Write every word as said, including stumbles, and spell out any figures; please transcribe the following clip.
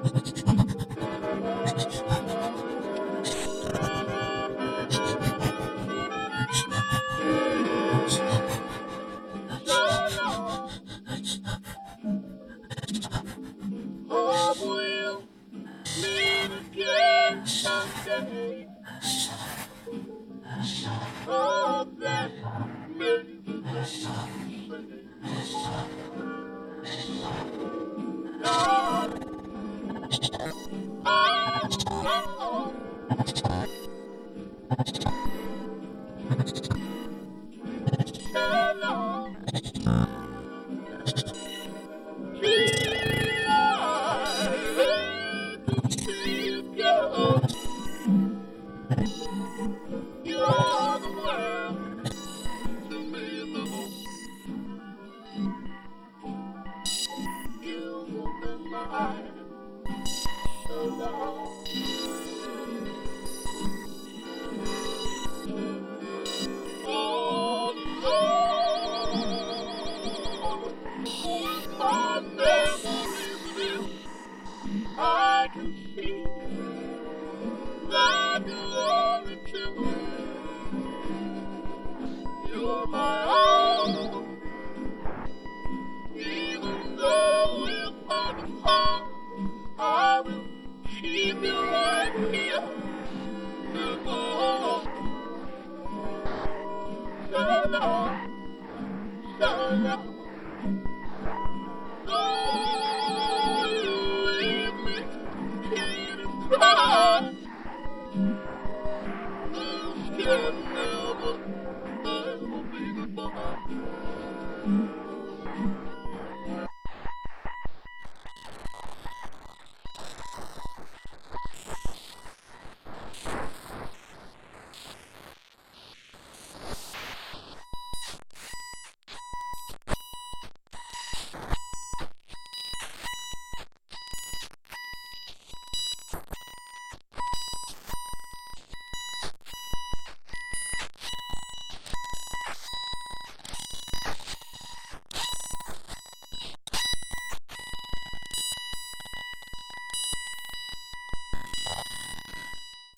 will meet again someday. Oh, that makes God, oh, so long. Feel like to see you go. You are the world to me, Lord. You will be mine so long. Oh, Lord, my memories of you I can see.